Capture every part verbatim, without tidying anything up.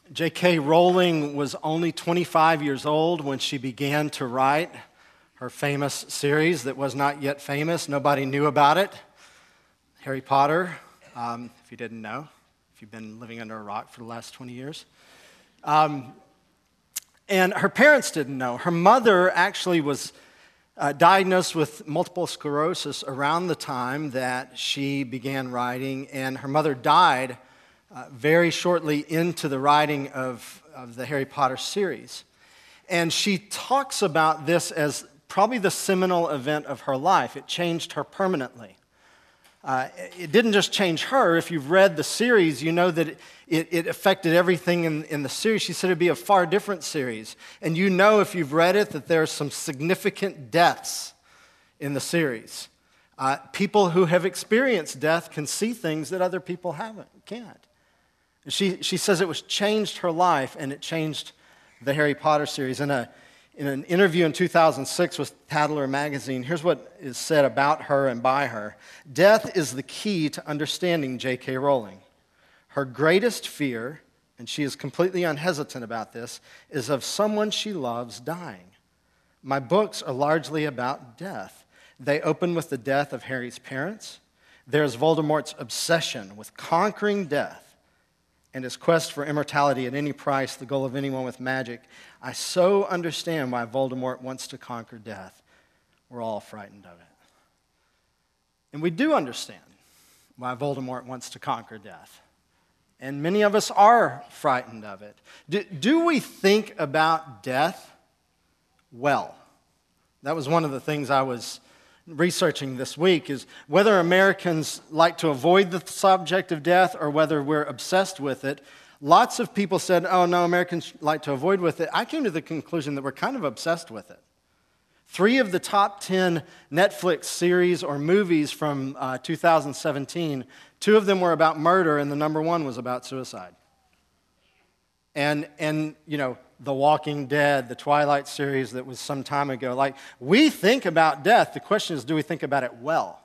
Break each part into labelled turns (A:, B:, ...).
A: J K. Rowling was only twenty-five years old when she began to write her famous series that was not yet famous. Nobody knew about it. Harry Potter, um, if you didn't know, if you've been living under a rock for the last twenty years. Um, and her parents didn't know. Her mother actually was uh, diagnosed with multiple sclerosis around the time that she began writing, and her mother died Uh, very shortly into the writing of, of the Harry Potter series. And she talks about this as probably the seminal event of her life. It changed her permanently. Uh, it didn't just change her. If you've read the series, you know that it, it, it affected everything in, in the series. She said it'd be a far different series. And you know, if you've read it, that there are some significant deaths in the series. Uh, people who have experienced death can see things that other people haven't, can't. She, she says it was changed her life, and it changed the Harry Potter series. In, a, in an interview in two thousand six with Tatler magazine, here's what is said about her and by her. Death is the key to understanding J K. Rowling. Her greatest fear, and she is completely unhesitant about this, is of someone she loves dying. My books are largely about death. They open with the death of Harry's parents. There's Voldemort's obsession with conquering death and his quest for immortality at any price, the goal of anyone with magic. I so understand why Voldemort wants to conquer death. We're all frightened of it. And we do understand why Voldemort wants to conquer death. And many of us are frightened of it. Do, do we think about death well? That was one of the things I was researching this week, is whether Americans like to avoid the subject of death or whether we're obsessed with it. Lots of people said, oh no, Americans like to avoid with it. I came to the conclusion that we're kind of obsessed with it. Three of the top ten Netflix series or movies from uh, two thousand seventeen, two of them were about murder, and the number one was about suicide. And, and you know, The Walking Dead, the Twilight series that was some time ago. Like, we think about death. The question is, do we think about it well?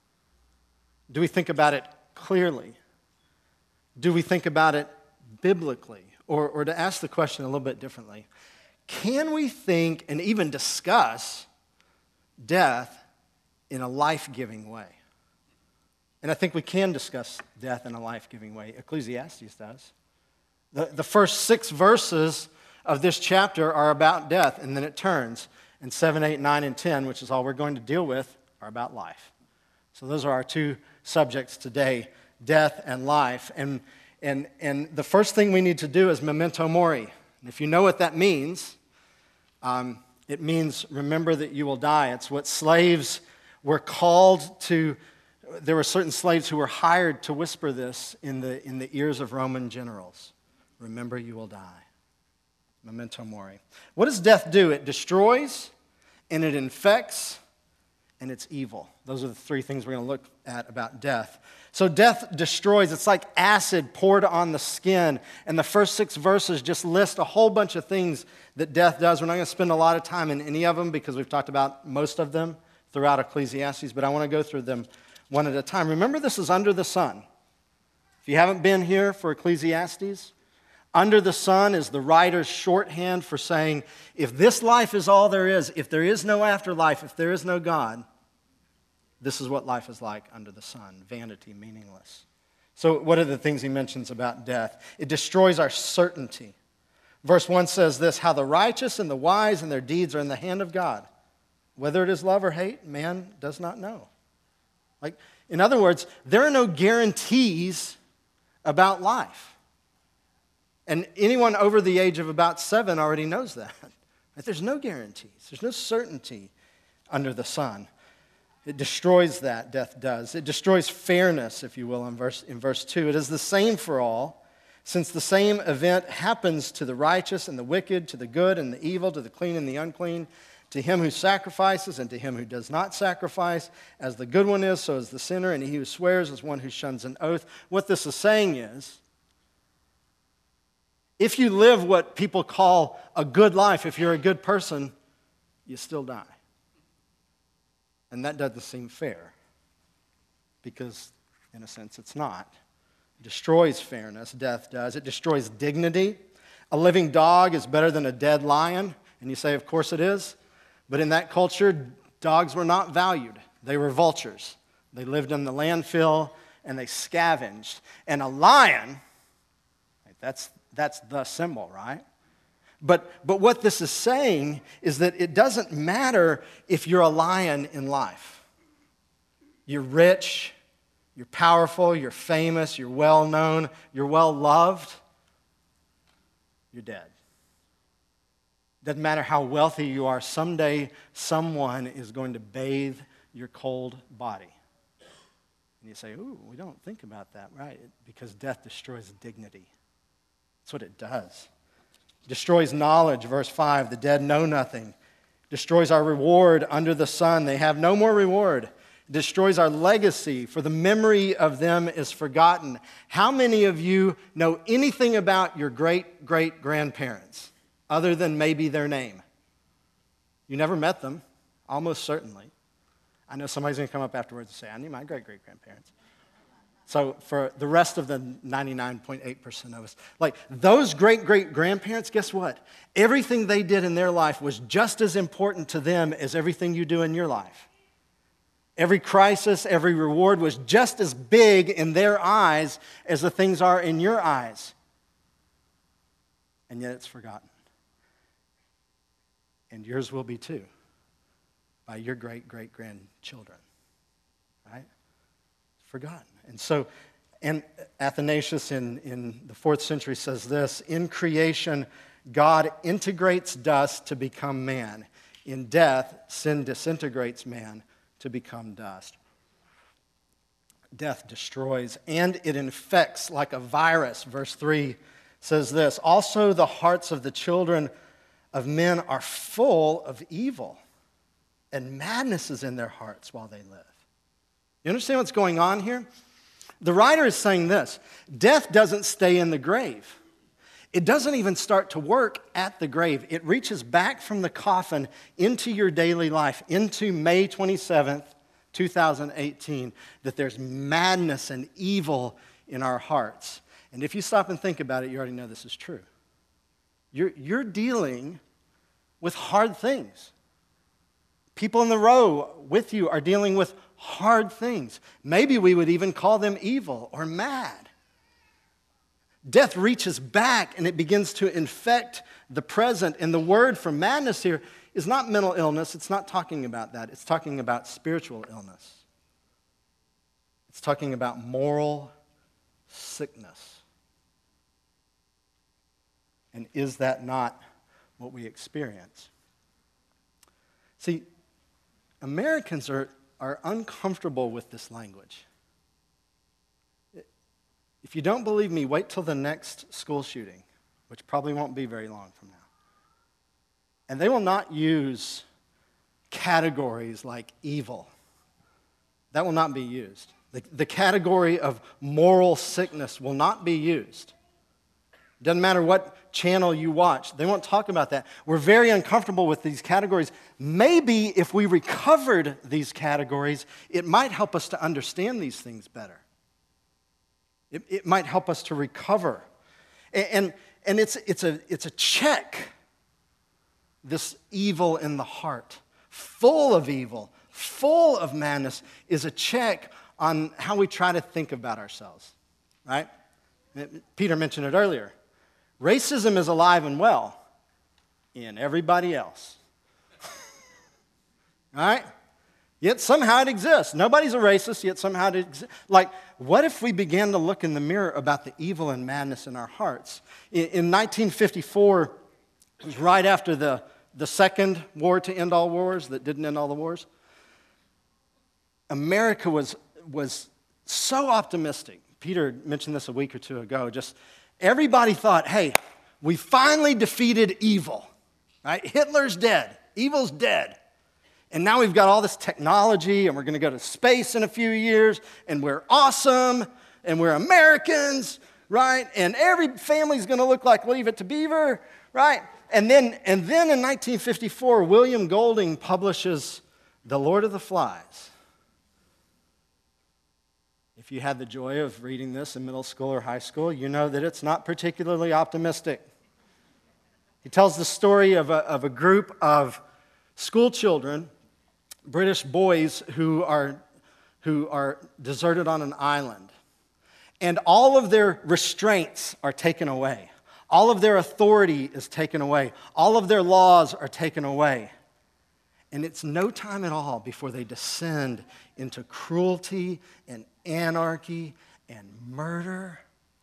A: Do we think about it clearly? Do we think about it biblically? Or, or to ask the question a little bit differently, can we think and even discuss death in a life-giving way? And I think we can discuss death in a life-giving way. Ecclesiastes does. The, the first six verses of this chapter are about death, and then it turns. And seven, eight, nine, and ten, which is all we're going to deal with, are about life. So those are our two subjects today, death and life. And, and, and the first thing we need to do is memento mori. And if you know what that means, um, it means remember that you will die. It's what slaves were called to. There were certain slaves who were hired to whisper this in the, in the ears of Roman generals. Remember, you will die. Memento mori. What does death do? It destroys, and it infects, and it's evil. Those are the three things we're going to look at about death. So death destroys. It's like acid poured on the skin. And the first six verses just list a whole bunch of things that death does. We're not going to spend a lot of time in any of them because we've talked about most of them throughout Ecclesiastes, but I want to go through them one at a time. Remember, this is under the sun. If you haven't been here for Ecclesiastes, under the sun is the writer's shorthand for saying, if this life is all there is, if there is no afterlife, if there is no God, this is what life is like under the sun. Vanity, meaningless. So what are the things he mentions about death? It destroys our certainty. Verse one says this, how the righteous and the wise and their deeds are in the hand of God. Whether it is love or hate, man does not know. Like, in other words, there are no guarantees about life. And anyone over the age of about seven already knows that. There's no guarantees. There's no certainty under the sun. It destroys that, death does. It destroys fairness, if you will, in verse, in verse two. It is the same for all, since the same event happens to the righteous and the wicked, to the good and the evil, to the clean and the unclean, to him who sacrifices and to him who does not sacrifice. As the good one is, so is the sinner, and he who swears is one who shuns an oath. What this is saying is, if you live what people call a good life, if you're a good person, you still die. And that doesn't seem fair because, in a sense, it's not. It destroys fairness, death does. It destroys dignity. A living dog is better than a dead lion, and you say, of course it is. But in that culture, dogs were not valued. They were vultures. They lived in the landfill, and they scavenged. And a lion, that's, that's the symbol, right? But, but what this is saying is that it doesn't matter if you're a lion in life. You're rich, you're powerful, you're famous, you're well-known, you're well-loved. You're dead. Doesn't matter how wealthy you are, someday someone is going to bathe your cold body. And you say, ooh, we don't think about that, right? Because death destroys dignity. That's what it does. Destroys knowledge, verse five, the dead know nothing. Destroys our reward under the sun. They have no more reward. Destroys our legacy, for the memory of them is forgotten. How many of you know anything about your great-great-grandparents, other than maybe their name? You never met them, almost certainly. I know somebody's going to come up afterwards and say, I knew my great-great-grandparents. So for the rest of the ninety-nine point eight percent of us, like those great-great-grandparents, guess what? Everything they did in their life was just as important to them as everything you do in your life. Every crisis, every reward was just as big in their eyes as the things are in your eyes. And yet it's forgotten. And yours will be too, by your great-great-grandchildren, right? Forgotten. And so, and Athanasius in, in the fourth century says this, in creation, God integrates dust to become man. In death, sin disintegrates man to become dust. Death destroys, and it infects like a virus. Verse three says this, also the hearts of the children of men are full of evil, and madness is in their hearts while they live. You understand what's going on here? The writer is saying this, death doesn't stay in the grave. It doesn't even start to work at the grave. It reaches back from the coffin into your daily life, into May twenty-seventh, two thousand eighteen, that there's madness and evil in our hearts. And if you stop and think about it, you already know this is true. You're, you're dealing with hard things. People in the row with you are dealing with hard things. Maybe we would even call them evil or mad. Death reaches back and it begins to infect the present. And the word for madness here is not mental illness. It's not talking about that. It's talking about spiritual illness. It's talking about moral sickness. And is that not what we experience? See, Americans are, are uncomfortable with this language. If you don't believe me, wait till the next school shooting, which probably won't be very long from now. And they will not use categories like evil. That will not be used. The, the category of moral sickness will not be used. Doesn't matter what channel you watch. They won't talk about that. We're very uncomfortable with these categories. Maybe if we recovered these categories, it might help us to understand these things better. It, it might help us to recover. And, and, and it's, it's, a, it's a check, this evil in the heart, full of evil, full of madness, is a check on how we try to think about ourselves, right? Peter mentioned it earlier. Racism is alive and well in everybody else. Right? Yet somehow it exists. Nobody's a racist, yet somehow it exists. Like, what if we began to look in the mirror about the evil and madness in our hearts? In, in nineteen fifty-four, it was right after the, the second war to end all wars that didn't end all the wars. America was, was so optimistic. Peter mentioned this a week or two ago. Just everybody thought, hey, we finally defeated evil. Right? Hitler's dead. Evil's dead. And now we've got all this technology, and we're going to go to space in a few years, and we're awesome, and we're Americans, right? And every family's going to look like Leave It to Beaver, right? And then, and then in nineteen fifty-four, William Golding publishes The Lord of the Flies. If you had the joy of reading this in middle school or high school, you know that it's not particularly optimistic. He tells the story of a, of a group of school children, British boys who are, who are deserted on an island. And all of their restraints are taken away. All of their authority is taken away. All of their laws are taken away. And it's no time at all before they descend into cruelty and anarchy and murder.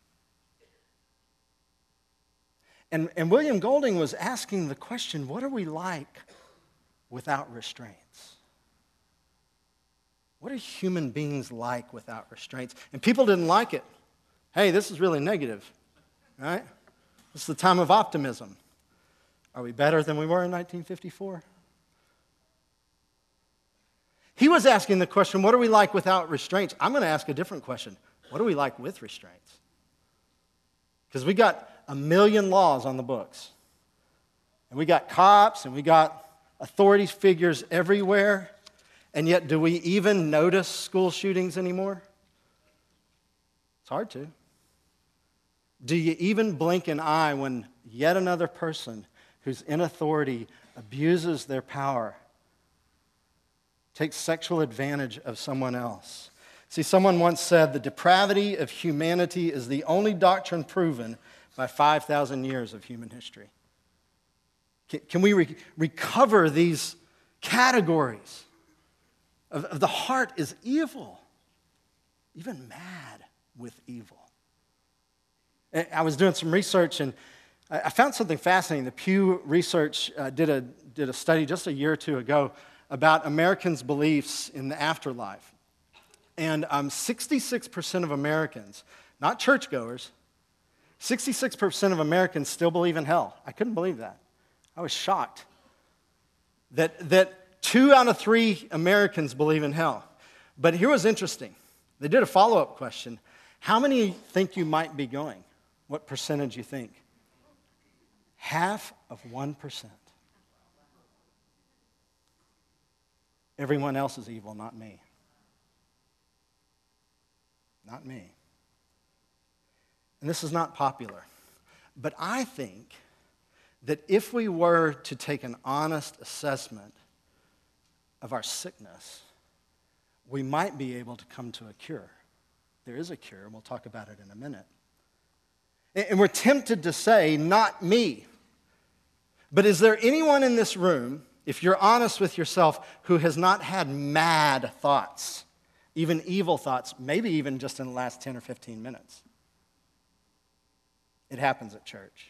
A: And, and William Golding was asking the question, what are we like without restraints? What are human beings like without restraints? And people didn't like it. Hey, this is really negative, right? This is the time of optimism. Are we better than we were in nineteen fifty-four? He was asking the question, what are we like without restraints? I'm going to ask a different question. What are we like with restraints? Because we got a million laws on the books. And we got cops and we got authority figures everywhere. And yet, do we even notice school shootings anymore? It's hard to. Do you even blink an eye when yet another person who's in authority abuses their power, takes sexual advantage of someone else? See, someone once said, the depravity of humanity is the only doctrine proven by five thousand years of human history. Can, can we re- recover these categories of, of the heart is evil, even mad with evil? And I was doing some research and I found something fascinating. The Pew Research uh, did a did a study just a year or two ago about Americans' beliefs in the afterlife. And um, sixty-six percent of Americans, not churchgoers, sixty-six percent of Americans still believe in hell. I couldn't believe that. I was shocked that, that two out of three Americans believe in hell. But here was interesting. They did a follow-up question. How many think you might be going? What percentage you think? Half of one percent. Everyone else is evil, not me. Not me. And this is not popular. But I think that if we were to take an honest assessment of our sickness, we might be able to come to a cure. There is a cure, and we'll talk about it in a minute. And we're tempted to say, not me. But is there anyone in this room, if you're honest with yourself, who has not had mad thoughts, even evil thoughts, maybe even just in the last ten or fifteen minutes? It happens at church.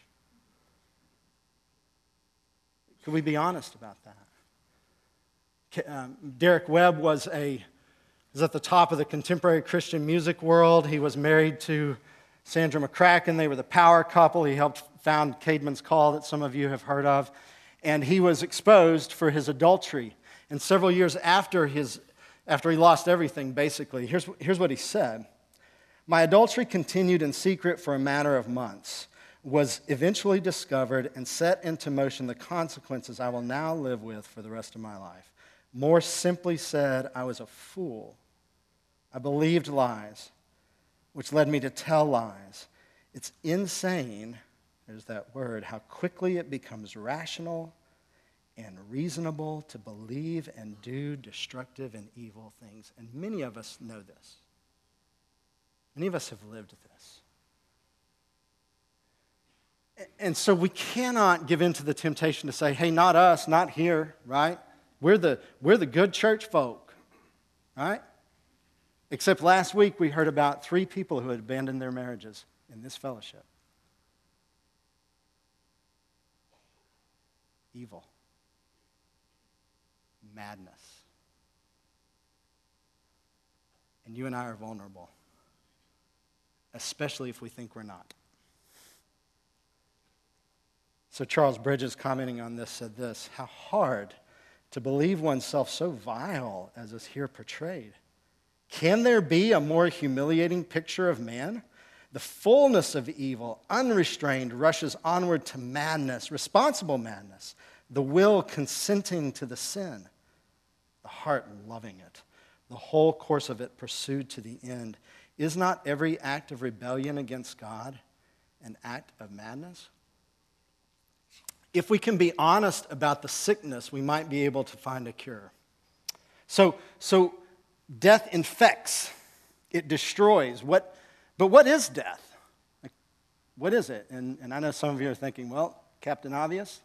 A: Could we be honest about that? Um, Derek Webb was a was at the top of the contemporary Christian music world. He was married to Sandra McCracken. They were the power couple. He helped found Caedmon's Call that some of you have heard of. And he was exposed for his adultery. And several years after his after he lost everything, basically, here's, here's what he said. My adultery continued in secret for a matter of months, was eventually discovered, and set into motion the consequences I will now live with for the rest of my life. More simply said, I was a fool. I believed lies, which led me to tell lies. It's insane, there's that word, how quickly it becomes rational and reasonable to believe and do destructive and evil things. And many of us know this. Many of us have lived this. And so we cannot give in to the temptation to say, hey, not us, not here, right? We're the, we're the good church folk, right? Except last week we heard about three people who had abandoned their marriages in this fellowship. Evil. Madness. And you and I are vulnerable, especially if we think we're not. So Charles Bridges, commenting on this, said this, how hard to believe oneself so vile as is here portrayed. Can there be a more humiliating picture of man? The fullness of evil, unrestrained, rushes onward to madness, responsible madness, the will consenting to the sin, the heart loving it, the whole course of it pursued to the end. Is not every act of rebellion against God an act of madness? if we can be honest about the sickness, we might be able to find a cure. So, so death infects, it destroys. What, but what is death? Like, what is it? And, and I know some of you are thinking, well, Captain Obvious,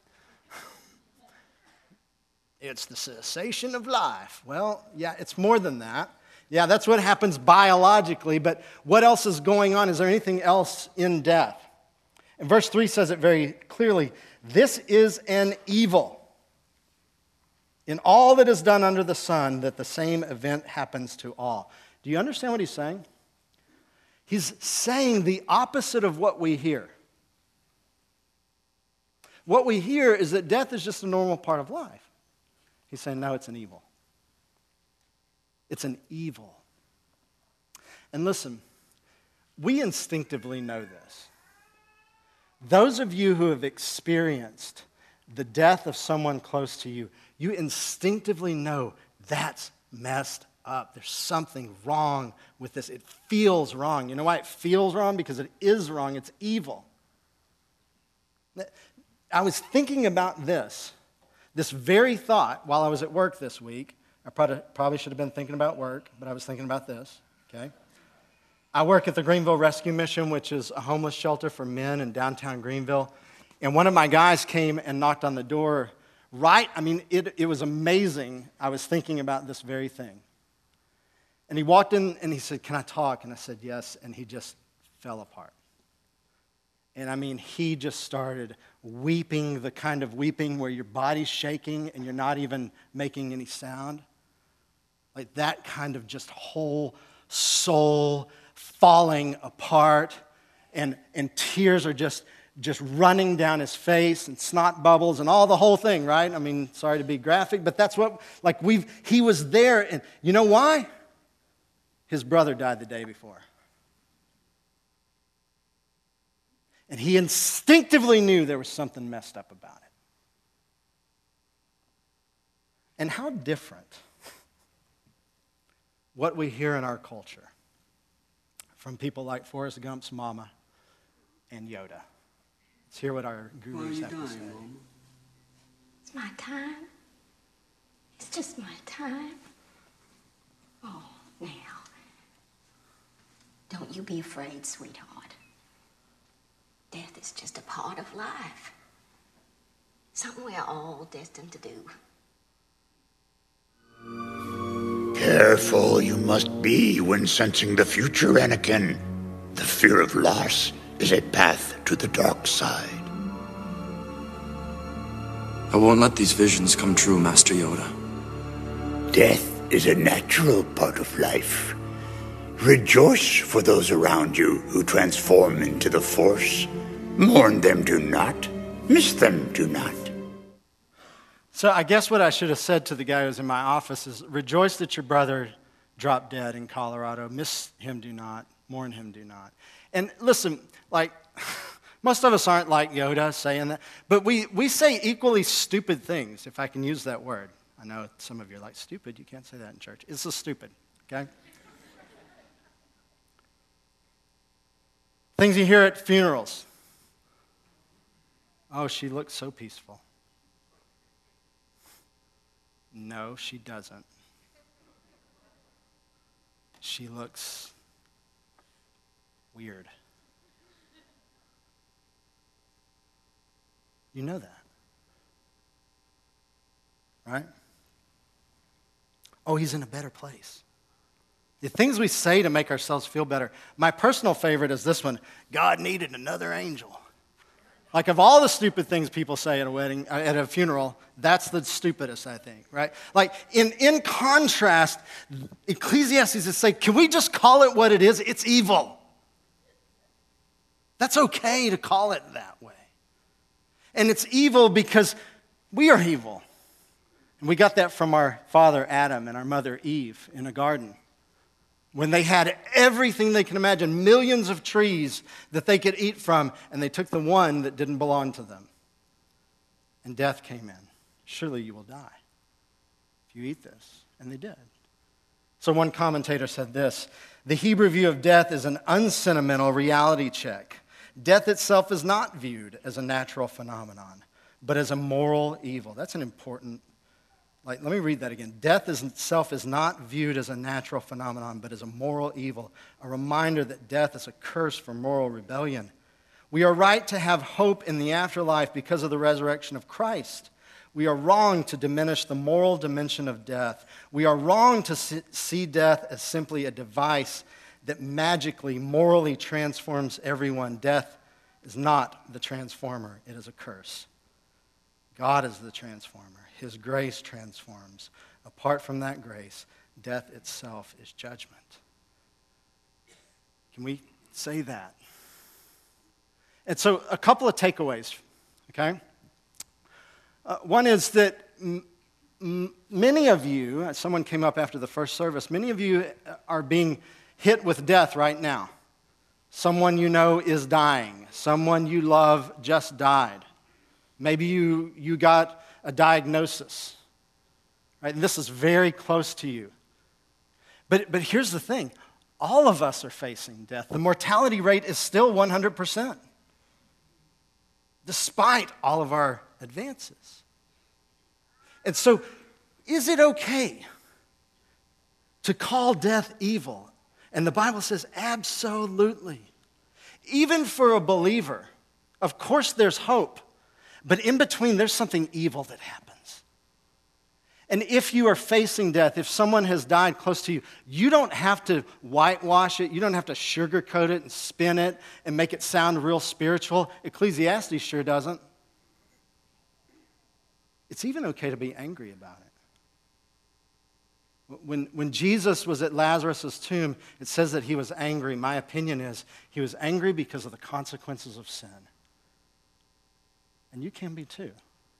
A: it's the cessation of life. Well, yeah, it's more than that. Yeah, that's what happens biologically, but what else is going on? Is there anything else in death? And verse three says it very clearly. This is an evil in all that is done under the sun, that the same event happens to all. Do you understand what he's saying? He's saying the opposite of what we hear. What we hear is that death is just a normal part of life. He's saying, no, it's an evil. It's an evil. And listen, we instinctively know this. Those of you who have experienced the death of someone close to you, you instinctively know that's messed up. There's something wrong with this. It feels wrong. You know why it feels wrong? Because it is wrong. It's evil. I was thinking about this, this very thought while I was at work this week. I probably should have been thinking about work, but I was thinking about this, okay? I work at the Greenville Rescue Mission, which is a homeless shelter for men in downtown Greenville. And one of my guys came and knocked on the door right, I mean, it, it was amazing. I was thinking about this very thing. And he walked in and he said, can I talk? And I said, yes. And he just fell apart. And I mean, he just started weeping, the kind of weeping where your body's shaking and you're not even making any sound. Like that kind of just whole soul falling apart, and, and tears are just, just running down his face, and snot bubbles and all the whole thing, right? I mean, sorry to be graphic, but that's what, like we've, he was there, and you know why? His brother died the day before. And he instinctively knew there was something messed up about it. And how different what we hear in our culture from people like Forrest Gump's mama and Yoda. Let's hear what our gurus have to say. Mama?
B: It's my time. It's just my time. Oh, now. Don't you be afraid, sweetheart. Death is just a part of life. Something we're all destined to do.
C: Careful you must be when sensing the future, Anakin. The fear of loss is a path to the dark side.
D: I won't let these visions come true, Master Yoda.
C: Death is a natural part of life. Rejoice for those around you who transform into the Force. Mourn them, do not. Miss them, do not.
A: So I guess what I should have said to the guy who was in my office is, rejoice that your brother dropped dead in Colorado. Miss him, do not. Mourn him, do not. And listen, like, most of us aren't like Yoda saying that, but we, we say equally stupid things, if I can use that word. I know some of you are like, stupid, you can't say that in church. It's just stupid, okay? Things you hear at funerals. Oh, she looks so peaceful. No, she doesn't. She looks weird. You know that, right? Oh, he's in a better place. The things we say to make ourselves feel better. My personal favorite is this one: God needed another angel. Like, of all the stupid things people say at a wedding, at a funeral, that's the stupidest, I think, right? Like, in, in contrast, Ecclesiastes is saying, can we just call it what it is? It's evil. That's okay to call it that way. And it's evil because we are evil. And we got that from our father Adam and our mother Eve in a garden. When they had everything they can imagine, millions of trees that they could eat from, and they took the one that didn't belong to them. And death came in. Surely you will die if you eat this. And they did. So one commentator said this: the Hebrew view of death is an unsentimental reality check. Death itself is not viewed as a natural phenomenon, but as a moral evil. That's an important, like, let me read that again. Death is, itself is not viewed as a natural phenomenon, but as a moral evil, a reminder that death is a curse for moral rebellion. We are right to have hope in the afterlife because of the resurrection of Christ. We are wrong to diminish the moral dimension of death. We are wrong to see death as simply a device that magically, morally transforms everyone. Death is not the transformer, it is a curse. God is the transformer. His grace transforms. Apart from that grace, death itself is judgment. Can we say that? And so a couple of takeaways, okay? Uh, one is that m- m- many of you, someone came up after the first service, many of you are being hit with death right now. Someone you know is dying. Someone you love just died. Maybe you, you got a diagnosis, right? And this is very close to you. But, but here's the thing. All of us are facing death. The mortality rate is still one hundred percent, despite all of our advances. And so, is it okay to call death evil? And the Bible says absolutely. Even for a believer, of course there's hope. But in between, there's something evil that happens. And if you are facing death, if someone has died close to you, you don't have to whitewash it. You don't have to sugarcoat it and spin it and make it sound real spiritual. Ecclesiastes sure doesn't. It's even okay to be angry about it. When, when Jesus was at Lazarus' tomb, it says that he was angry. My opinion is he was angry because of the consequences of sin. And you can be too.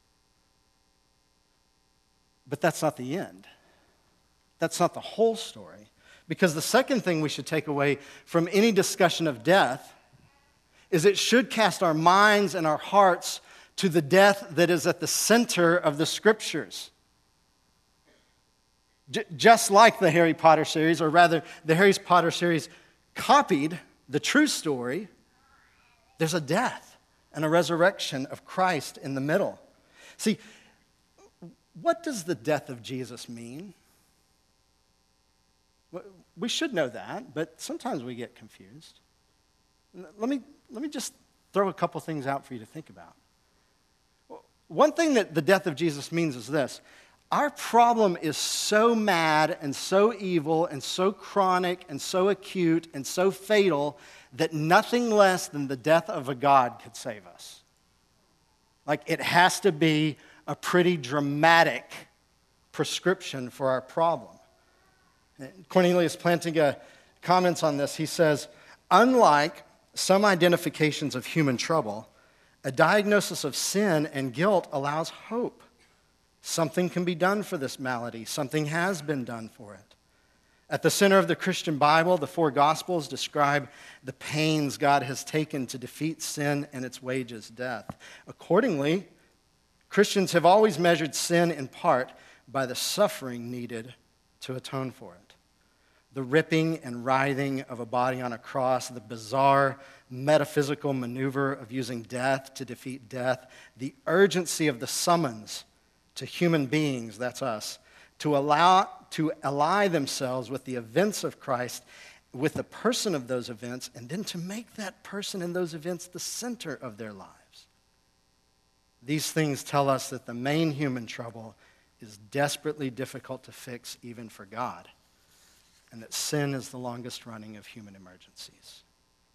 A: But that's not the end. That's not the whole story. Because the second thing we should take away from any discussion of death is it should cast our minds and our hearts to the death that is at the center of the Scriptures. J- just like the Harry Potter series, or rather, the Harry Potter series copied the true story, there's a death and a resurrection of Christ in the middle. See, what does the death of Jesus mean? We should know that, but sometimes we get confused. Let me, let me just throw a couple things out for you to think about. One thing that the death of Jesus means is this. Our problem is so mad and so evil and so chronic and so acute and so fatal that nothing less than the death of a God could save us. Like, it has to be a pretty dramatic prescription for our problem. Cornelius Plantinga comments on this. He says, unlike some identifications of human trouble, a diagnosis of sin and guilt allows hope. Something can be done for this malady. Something has been done for it. At the center of the Christian Bible, the four Gospels describe the pains God has taken to defeat sin and its wages, death. Accordingly, Christians have always measured sin in part by the suffering needed to atone for it. The ripping and writhing of a body on a cross, the bizarre metaphysical maneuver of using death to defeat death, the urgency of the summons to human beings, that's us, to allow to ally themselves with the events of Christ, with the person of those events, and then to make that person and those events the center of their lives. These things tell us that the main human trouble is desperately difficult to fix even for God, and that sin is the longest running of human emergencies.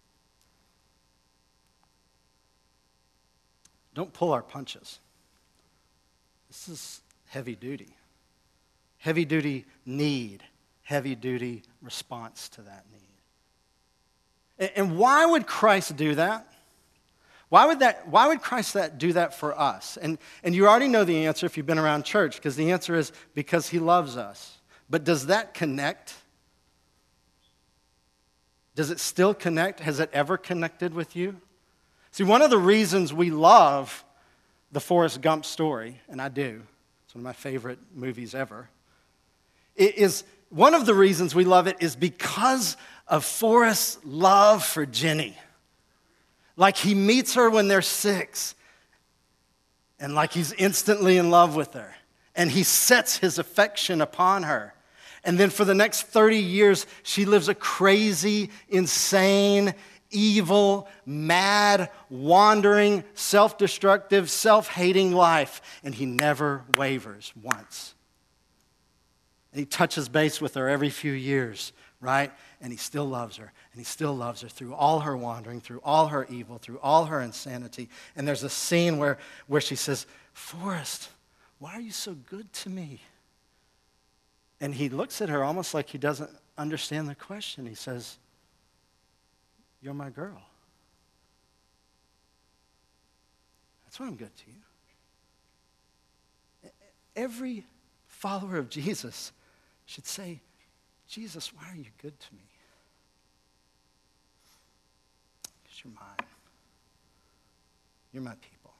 A: Don't pull our punches. This is heavy duty. Heavy duty need, heavy duty response to that need. And why would Christ do that? Why would that? Why would Christ that, do that for us? And, and you already know the answer if you've been around church, because the answer is because he loves us. But does that connect? Does it still connect? Has it ever connected with you? See, one of the reasons we love the Forrest Gump story, and I do, it's one of my favorite movies ever, it is one of the reasons we love it is because of Forrest's love for Jenny. Like, he meets her when they're six. And like he's instantly in love with her. And he sets his affection upon her. And then for the next thirty years, she lives a crazy, insane, evil, mad, wandering, self-destructive, self-hating life. And he never wavers once. And he touches base with her every few years, right? And he still loves her. And he still loves her through all her wandering, through all her evil, through all her insanity. And there's a scene where, where she says, Forrest, why are you so good to me? And he looks at her almost like he doesn't understand the question. He says, you're my girl. That's why I'm good to you. Every follower of Jesus should say, Jesus, why are you good to me? Because you're mine. You're my people.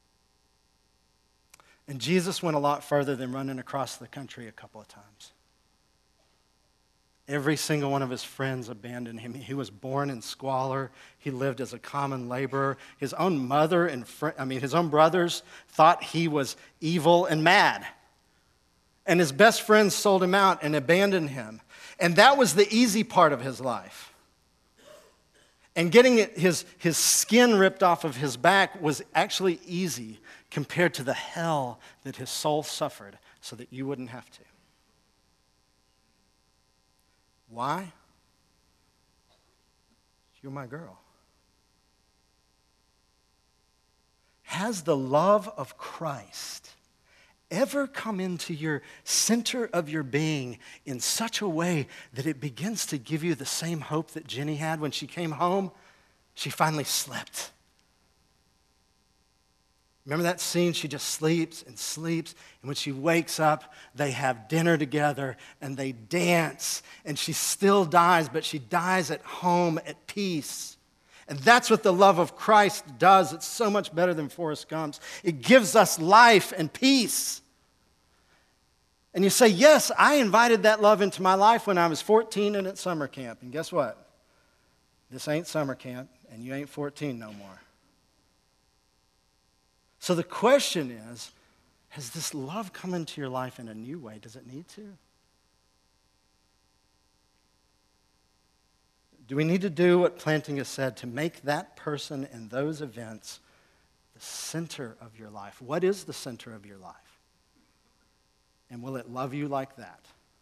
A: And Jesus went a lot further than running across the country a couple of times. Every single one of his friends abandoned him. He was born in squalor. He lived as a common laborer. His own mother and fr- I mean, his own brothers thought he was evil and mad. And his best friends sold him out and abandoned him. And that was the easy part of his life. And getting it, his, his skin ripped off of his back was actually easy compared to the hell that his soul suffered so that you wouldn't have to. Why? You're my girl. Has the love of Christ ever come into your center of your being in such a way that it begins to give you the same hope that Jenny had when she came home? She finally slept. Remember that scene? She just sleeps and sleeps, and when she wakes up, they have dinner together, and they dance, and she still dies, but she dies at home at peace. And that's what the love of Christ does. It's so much better than Forrest Gump's. It gives us life and peace. And you say, yes, I invited that love into my life when I was fourteen and at summer camp. And guess what? This ain't summer camp, and you ain't fourteen no more. So the question is, has this love come into your life in a new way? Does it need to? Do we need to do what Planting has said to make that person and those events the center of your life? What is the center of your life? And will it love you like that?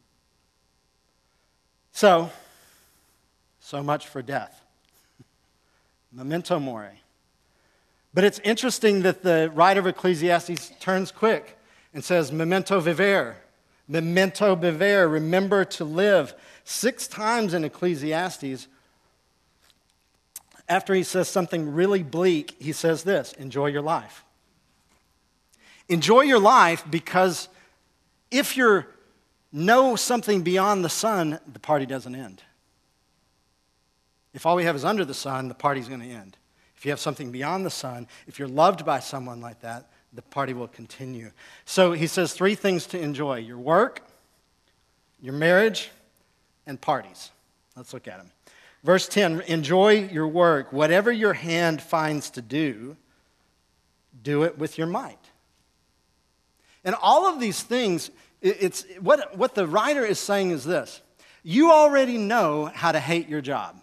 A: So, so much for death. Memento mori. But it's interesting that the writer of Ecclesiastes turns quick and says, memento vivere, memento vivere, remember to live. Six times in Ecclesiastes, after he says something really bleak, he says this, enjoy your life. Enjoy your life because if you know something beyond the sun, the party doesn't end. If all we have is under the sun, the party's going to end. If you have something beyond the sun, if you're loved by someone like that, the party will continue. So he says three things to enjoy: your work, your marriage, and parties. Let's look at them. Verse ten, enjoy your work. Whatever your hand finds to do, do it with your might. And all of these things, it's what, what the writer is saying is this: you already know how to hate your job.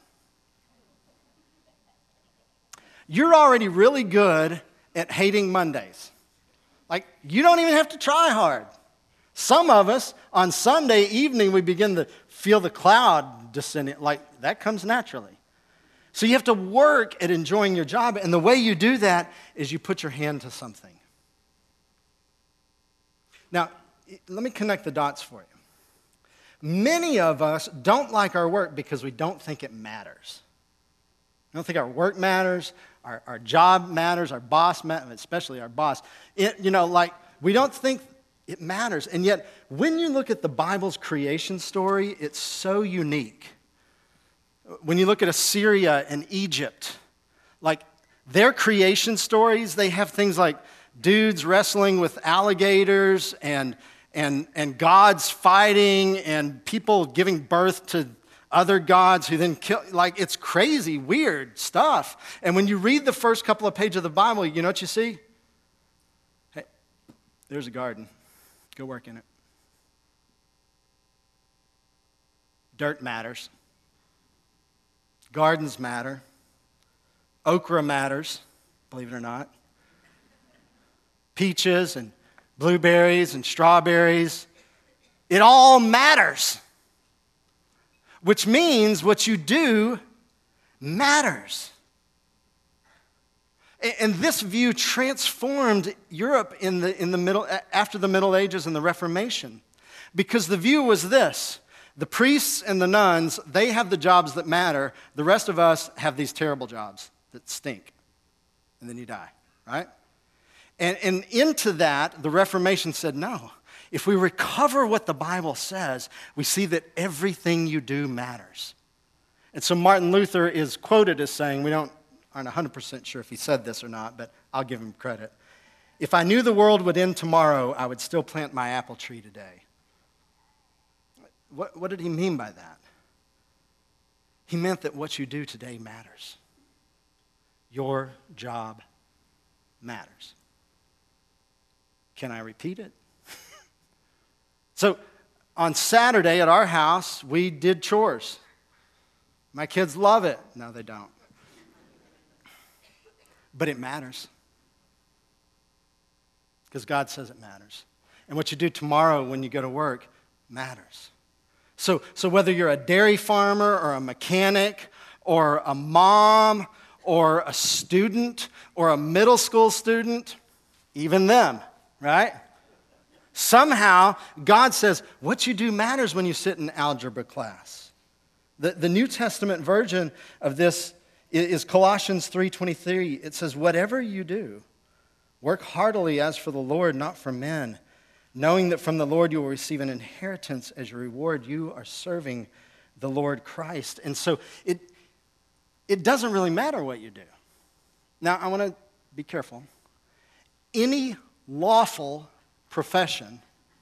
A: You're already really good at hating Mondays. Like, you don't even have to try hard. Some of us, on Sunday evening, we begin to feel the cloud descending. Like, that comes naturally. So you have to work at enjoying your job, and the way you do that is you put your hand to something. Now, let me connect the dots for you. Many of us don't like our work because we don't think it matters. We don't think our work matters. Our, our job matters, our boss matters, especially our boss. It, you know, like, we don't think it matters. And yet, when you look at the Bible's creation story, it's so unique. When you look at Assyria and Egypt, like, their creation stories, they have things like dudes wrestling with alligators and, and, and gods fighting and people giving birth to other gods who then kill, like, it's crazy, weird stuff. And when you read the first couple of pages of the Bible, you know what you see? There's a garden. Go work in it. Dirt matters. Gardens matter. Okra matters, believe it or not. Peaches and blueberries and strawberries. It all matters. Which means what you do matters. And this view transformed Europe in the, in the middle, after the Middle Ages and the Reformation. Because the view was this: the priests and the nuns, they have the jobs that matter. The rest of us have these terrible jobs that stink. And then you die, right? And, and into that, the Reformation said, no. If we recover what the Bible says, we see that everything you do matters. And so Martin Luther is quoted as saying, we don't aren't one hundred percent sure if he said this or not, but I'll give him credit. If I knew the world would end tomorrow, I would still plant my apple tree today. What, what did he mean by that? He meant that what you do today matters. Your job matters. Can I repeat it? So on Saturday at our house, we did chores. My kids love it. No, they don't. But it matters. Because God says it matters. And what you do tomorrow when you go to work matters. So, so whether you're a dairy farmer or a mechanic or a mom or a student or a middle school student, even them, right? Somehow, God says, what you do matters when you sit in algebra class. The, the New Testament version of this is Colossians three twenty-three. It says, whatever you do, work heartily as for the Lord, not for men, knowing that from the Lord you will receive an inheritance as your reward. You are serving the Lord Christ. And so it, it doesn't really matter what you do. Now, I want to be careful. Any lawful profession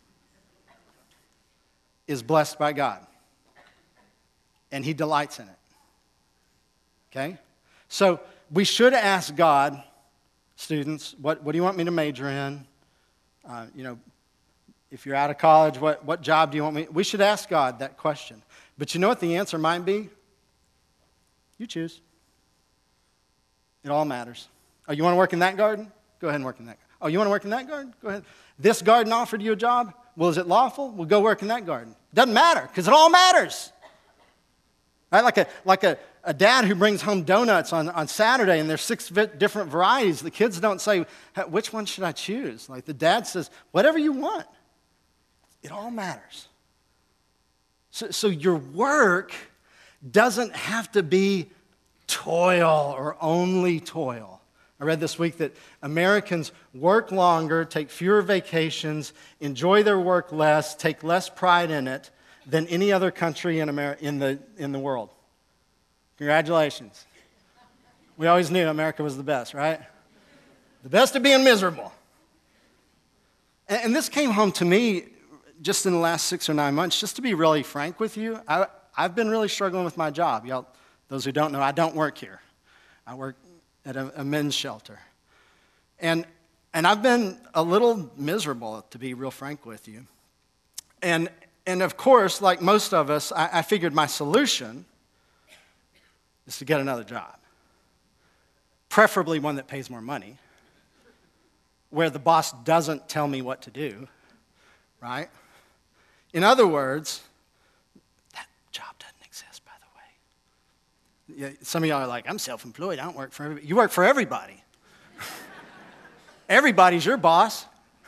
A: is blessed by God, and He delights in it. Okay? So we should ask God, students, what, what do you want me to major in? Uh, you know, if you're out of college, what, what job do you want me? We should ask God that question. But you know what the answer might be? You choose. It all matters. Oh, you want to work in that garden? Go ahead and work in that garden. Oh, you want to work in that garden? Go ahead. This garden offered you a job? Well, is it lawful? Well, go work in that garden. Doesn't matter, because it all matters. Right? Like a like a, a dad who brings home donuts on, on Saturday, and there's six vi- different varieties. The kids don't say, which one should I choose? Like the dad says, whatever you want. It all matters. So, so your work doesn't have to be toil or only toil. I read this week that Americans work longer, take fewer vacations, enjoy their work less, take less pride in it than any other country in, Amer- in, the, in the world. Congratulations. We always knew America was the best, right? The best at being miserable. And, and this came home to me just in the last six or nine months. Just to be really frank with you, I, I've been really struggling with my job. Y'all, those who don't know, I don't work here. I work at a, a men's shelter. And, and I've been a little miserable, to be real frank with you. And And of course, like most of us, I, I figured my solution is to get another job. Preferably one that pays more money, where the boss doesn't tell me what to do, right? In other words, that job doesn't exist, by the way. Yeah, some of y'all are like, I'm self-employed, I don't work for everybody. You work for everybody. Everybody's your boss.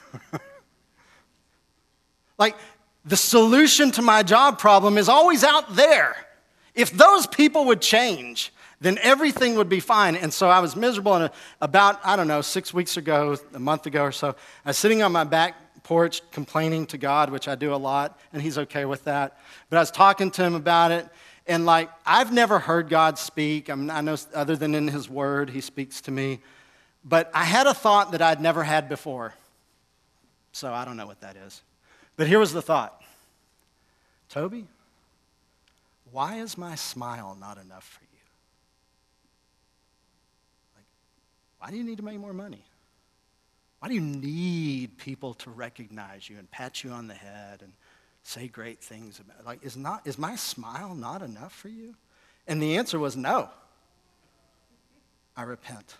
A: Like, the solution to my job problem is always out there. If those people would change, then everything would be fine. And so I was miserable, and about, I don't know, six weeks ago, a month ago or so, I was sitting on my back porch complaining to God, which I do a lot, and He's okay with that. But I was talking to Him about it, and like, I've never heard God speak. I mean, I know other than in His Word, He speaks to me. But I had a thought that I'd never had before. So I don't know what that is. But here was the thought. Toby, why is my smile not enough for you? Like, why do you need to make more money? Why do you need people to recognize you and pat you on the head and say great things about it? Like, is not is my smile not enough for you? And the answer was no. I repent.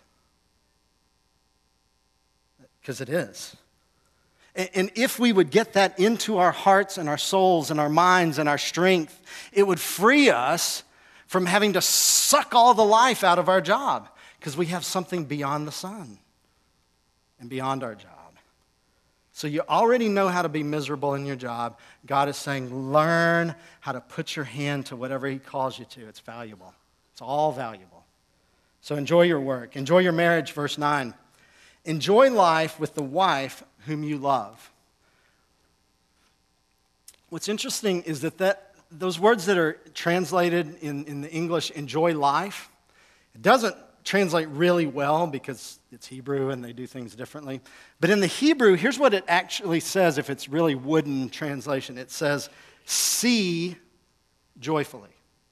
A: Because it is. And if we would get that into our hearts and our souls and our minds and our strength, it would free us from having to suck all the life out of our job, because we have something beyond the sun and beyond our job. So you already know how to be miserable in your job. God is saying, learn how to put your hand to whatever he calls you to. It's valuable. It's all valuable. So enjoy your work. Enjoy your marriage, verse nine. Enjoy life with the wife whom you love. What's interesting is that, that those words that are translated in, in the English, enjoy life, it doesn't translate really well because it's Hebrew and they do things differently. But in the Hebrew, here's what it actually says if it's really wooden translation. It says, see joyfully.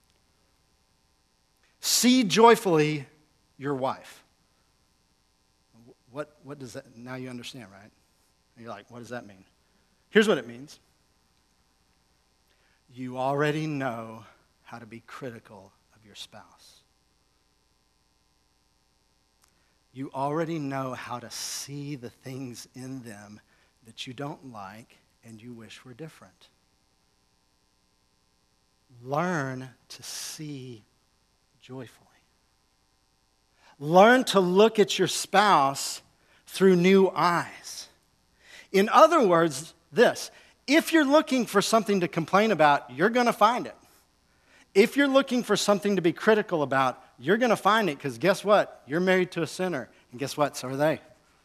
A: See joyfully your wife. What, what does that, now you understand, right? And you're like, what does that mean? Here's what it means. You already know how to be critical of your spouse. You already know how to see the things in them that you don't like and you wish were different. Learn to see joyfully. Learn to look at your spouse through new eyes. In other words, this, if you're looking for something to complain about, you're going to find it. If you're looking for something to be critical about, you're going to find it, because guess what? You're married to a sinner, and guess what? So are they.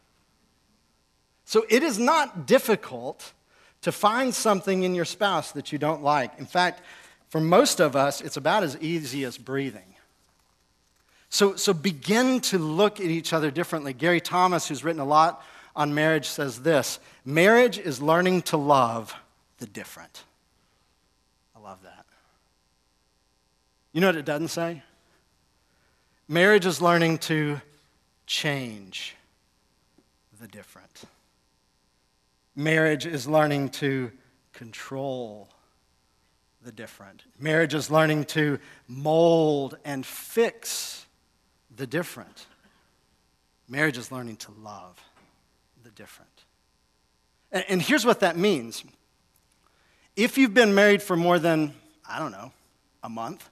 A: So it is not difficult to find something in your spouse that you don't like. In fact, for most of us, it's about as easy as breathing. So, so begin to look at each other differently. Gary Thomas, who's written a lot on marriage, says this: marriage is learning to love the different. I love that. You know what it doesn't say? Marriage is learning to change the different. Marriage is learning to control the different. Marriage is learning to mold and fix the different. Marriage is learning to love the different. And, and here's what that means. If you've been married for more than, I don't know, a month,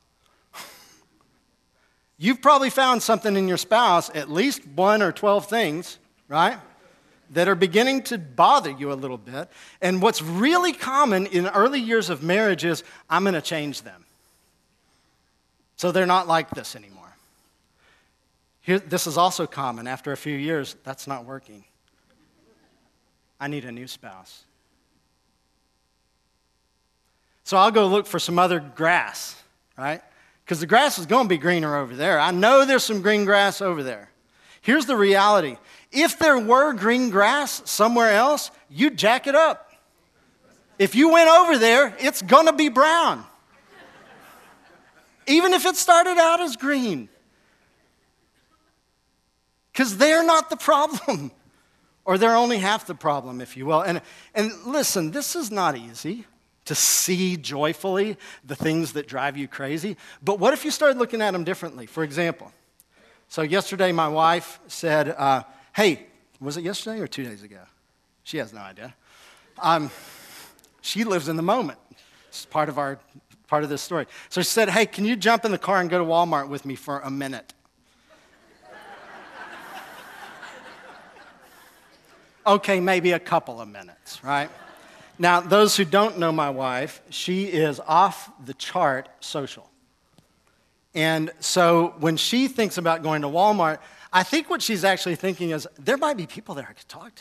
A: you've probably found something in your spouse, at least one or twelve things, right, that are beginning to bother you a little bit. And what's really common in early years of marriage is, I'm going to change them, so they're not like this anymore. Here, this is also common. After a few years, that's not working. I need a new spouse. So I'll go look for some other grass, right? Because the grass is going to be greener over there. I know there's some green grass over there. Here's the reality. If there were green grass somewhere else, you'd jack it up. If you went over there, it's going to be brown. Even if it started out as green. Because they're not the problem. Or they're only half the problem, if you will. And, and listen, this is not easy to see joyfully the things that drive you crazy. But what if you started looking at them differently? For example, so yesterday my wife said, uh, hey, was it yesterday or two days ago? She has no idea. Um, she lives in the moment. It's part of our part of this story. So she said, hey, can you jump in the car and go to Walmart with me for a minute? Okay, maybe a couple of minutes, right? Now, those who don't know my wife, she is off the chart social. And so when she thinks about going to Walmart, I think what she's actually thinking is, there might be people there I could talk to.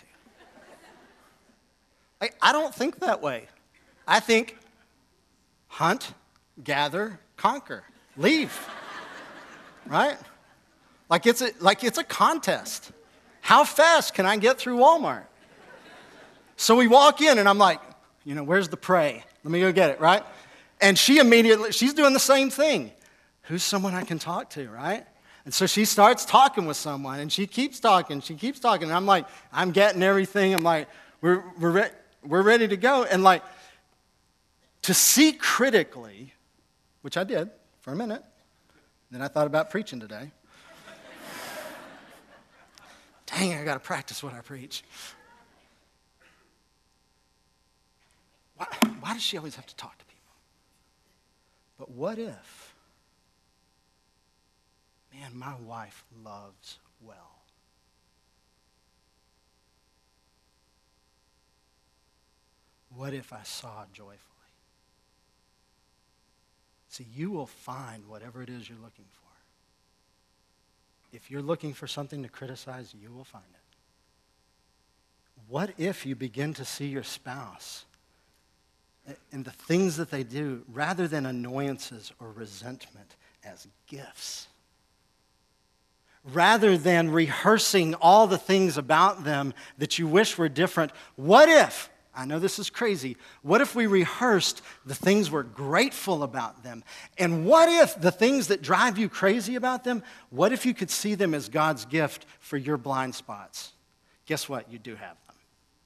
A: I, I don't think that way. I think hunt, gather, conquer, leave, right? Like it's a, like it's a contest. How fast can I get through Walmart? So we walk in, and I'm like, you know, where's the prey? Let me go get it, right? And she immediately, she's doing the same thing. Who's someone I can talk to, right? And so she starts talking with someone, and she keeps talking, she keeps talking, and I'm like, I'm getting everything. I'm like, we're, we're, re- we're ready to go. And like, to see critically, which I did for a minute, then I thought about preaching today. Dang, I got to practice what I preach. Why, why does she always have to talk to people? But what if, man, my wife loves well. What if I saw joyfully? See, you will find whatever it is you're looking for. If you're looking for something to criticize, you will find it. What if you begin to see your spouse and the things that they do, rather than annoyances or resentment, as gifts? Rather than rehearsing all the things about them that you wish were different, what if, I know this is crazy, what if we rehearsed the things we're grateful about them? And what if the things that drive you crazy about them, what if you could see them as God's gift for your blind spots? Guess what? You do have them.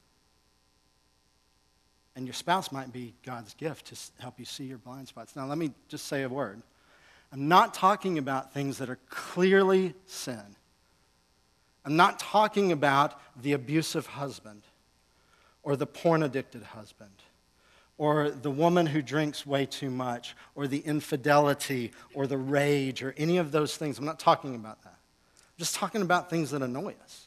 A: And your spouse might be God's gift to help you see your blind spots. Now, let me just say a word. I'm not talking about things that are clearly sin. I'm not talking about the abusive husband or the porn-addicted husband or the woman who drinks way too much or the infidelity or the rage or any of those things. I'm not talking about that. I'm just talking about things that annoy us.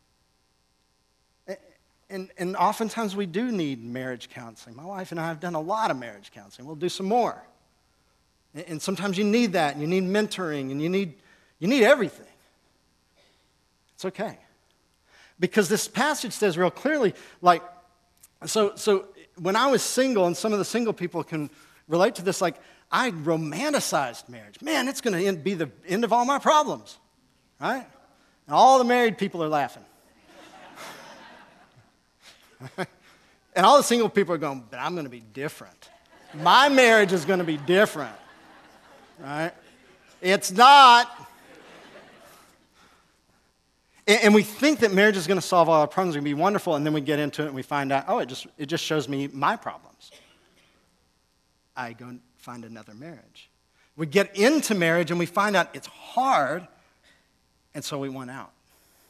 A: And, and oftentimes we do need marriage counseling. My wife and I have done a lot of marriage counseling. We'll do some more. And, and sometimes you need that, and you need mentoring, and you need, you need everything. It's okay. Because this passage says real clearly, like, so, so when I was single, and some of the single people can relate to this, like, I romanticized marriage. Man, it's going to be the end of all my problems, right? And all the married people are laughing. And all the single people are going, but I'm going to be different. My marriage is going to be different, right? It's not. And, and we think that marriage is going to solve all our problems, it's going to be wonderful, and then we get into it and we find out, oh, it just, it just shows me my problems. I go and find another marriage. We get into marriage and we find out it's hard, and so we want out.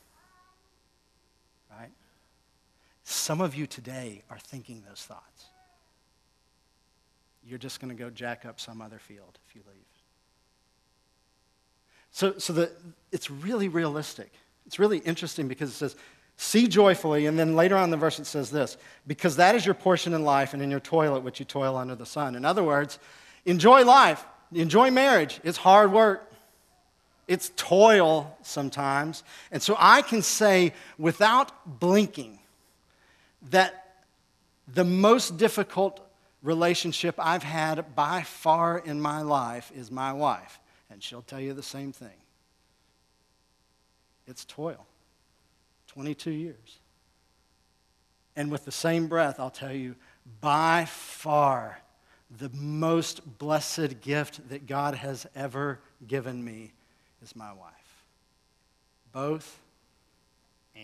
A: Some of you today are thinking those thoughts. You're just going to go jack up some other field if you leave. So, so the, it's really realistic. It's really interesting because it says, see joyfully, and then later on in the verse it says this, because that is your portion in life and in your toil at which you toil under the sun. In other words, enjoy life, enjoy marriage. It's hard work. It's toil sometimes. And so I can say without blinking, that the most difficult relationship I've had by far in my life is my wife. And she'll tell you the same thing. It's toil. twenty-two years. And with the same breath, I'll tell you, by far, the most blessed gift that God has ever given me is my wife. Both and.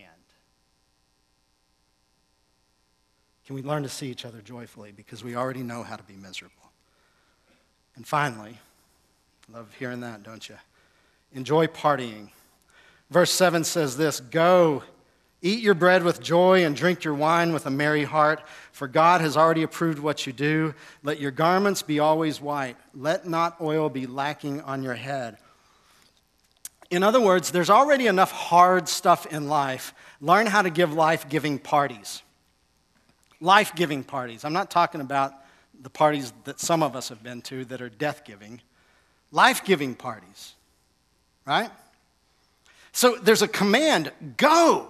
A: Can we learn to see each other joyfully? Because we already know how to be miserable. And finally, love hearing that, don't you? Enjoy partying. Verse seven says this, go, eat your bread with joy and drink your wine with a merry heart, for God has already approved what you do. Let your garments be always white. Let not oil be lacking on your head. In other words, there's already enough hard stuff in life. Learn how to give life-giving parties. Life-giving parties. I'm not talking about the parties that some of us have been to that are death-giving. Life-giving parties, right? So there's a command, go.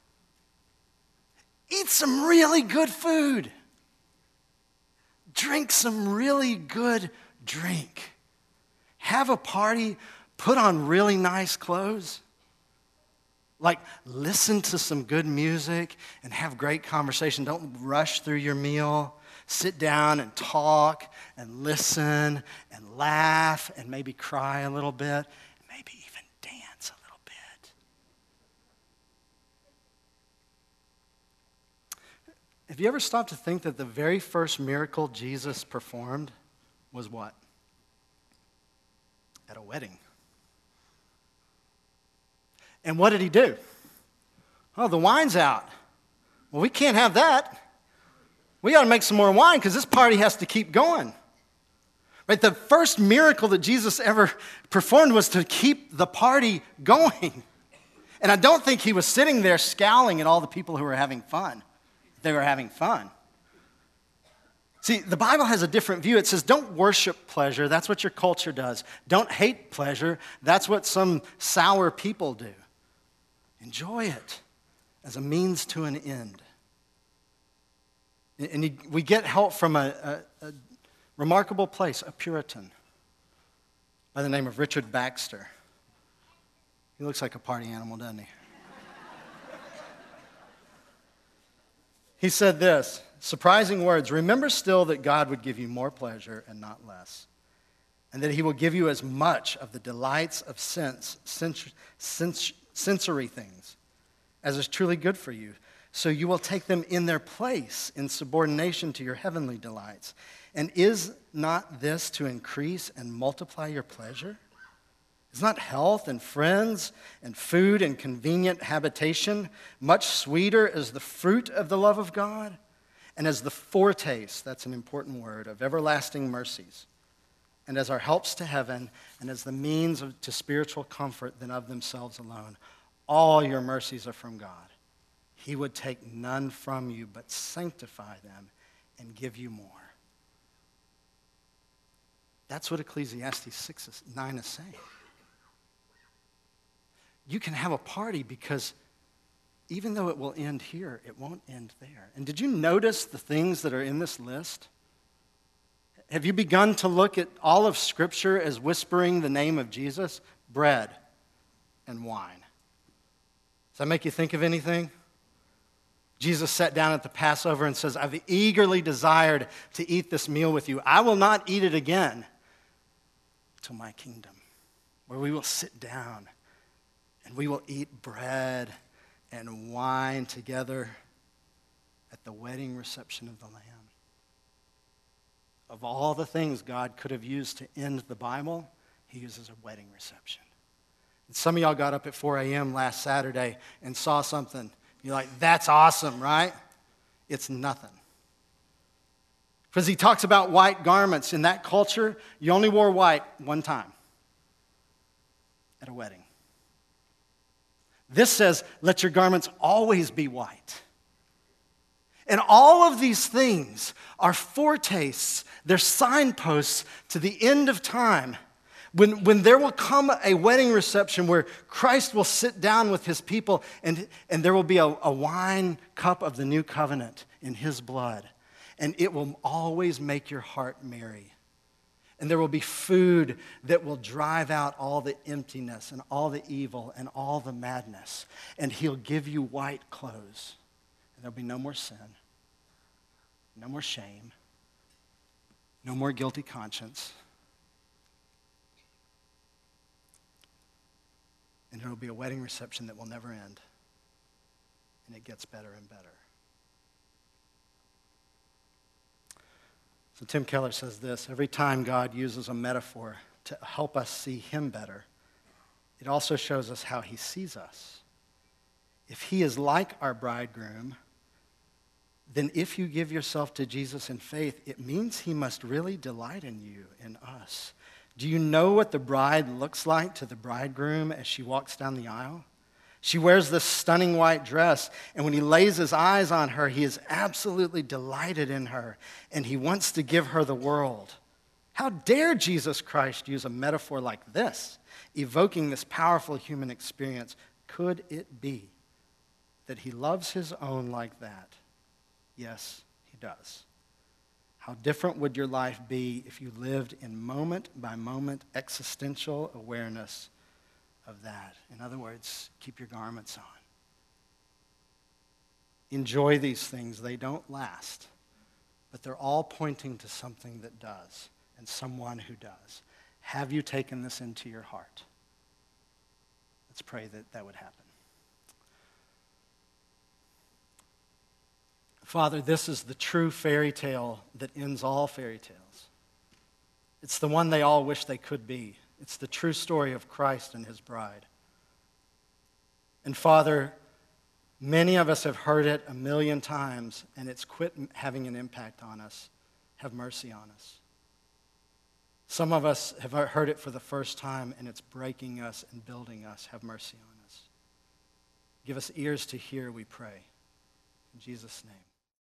A: Eat some really good food. Drink some really good drink. Have a party, put on really nice clothes. Like, listen to some good music and have great conversation. Don't rush through your meal. Sit down and talk and listen and laugh and maybe cry a little bit. Maybe even Have you ever stopped to think that the very first miracle Jesus performed was what? At a wedding. And what did he do? Oh, the wine's out. Well, we can't have that. We got to make some more wine because this party has to keep going. Right? The first miracle that Jesus ever performed was to keep the party going. And I don't think he was sitting there scowling at all the people who were having fun. They were having fun. See, the Bible has a different view. It says, don't worship pleasure. That's what your culture does. Don't hate pleasure. That's what some sour people do. Enjoy it as a means to an end. And you, we get help from a, a, a remarkable place, a Puritan, by the name of Richard Baxter. He looks like a party animal, doesn't he? He said this, surprising words, remember still that God would give you more pleasure and not less, and that he will give you as much of the delights of sense, sens- sens- sensory things as is truly good for you, so you will take them in their place in subordination to your heavenly delights. And is not this to increase and multiply your pleasure? Is not health and friends and food and convenient habitation much sweeter as the fruit of the love of God and as the foretaste, that's an important word, of everlasting mercies, and as our helps to heaven and as the means of, to spiritual comfort than of themselves alone? All your mercies are from God. He would take none from you but sanctify them and give you more. That's what Ecclesiastes six is, nine is saying. You can have a party because even though it will end here, it won't end there. And did you notice the things that are in this list? Have you begun to look at all of Scripture as whispering the name of Jesus? Bread and wine. Does that make you think of anything? Jesus sat down at the Passover and says, I've eagerly desired to eat this meal with you. I will not eat it again till my kingdom, where we will sit down and we will eat bread and wine together at the wedding reception of the Lamb. Of all the things God could have used to end the Bible, he uses a wedding reception. And some of y'all got up at four a.m. last Saturday and saw something. You're like, that's awesome, right? It's nothing. Because he talks about white garments. In that culture, you only wore white one time at a wedding. This says, let your garments always be white. And all of these things are foretastes, they're signposts to the end of time. When, when there will come a wedding reception where Christ will sit down with his people and, and there will be a, a wine cup of the new covenant in his blood. And it will always make your heart merry. And there will be food that will drive out all the emptiness and all the evil and all the madness. And he'll give you white clothes. And there'll be no more sin, no more shame, no more guilty conscience. And there will be a wedding reception that will never end. And it gets better and better. So Tim Keller says this, every time God uses a metaphor to help us see him better, it also shows us how he sees us. If he is like our bridegroom, then if you give yourself to Jesus in faith, it means he must really delight in you, in us. Do you know what the bride looks like to the bridegroom as she walks down the aisle? She wears this stunning white dress, and when he lays his eyes on her, he is absolutely delighted in her, and he wants to give her the world. How dare Jesus Christ use a metaphor like this, evoking this powerful human experience? Could it be that he loves his own like that? Yes, he does. How different would your life be if you lived in moment-by-moment existential awareness of that? In other words, keep your garments on. Enjoy these things. They don't last, but they're all pointing to something that does and someone who does. Have you taken this into your heart? Let's pray that that would happen. Father, this is the true fairy tale that ends all fairy tales. It's the one they all wish they could be. It's the true story of Christ and his bride. And Father, many of us have heard it a million times, and it's quit having an impact on us. Have mercy on us. Some of us have heard it for the first time, and it's breaking us and building us. Have mercy on us. Give us ears to hear, we pray. In Jesus' name.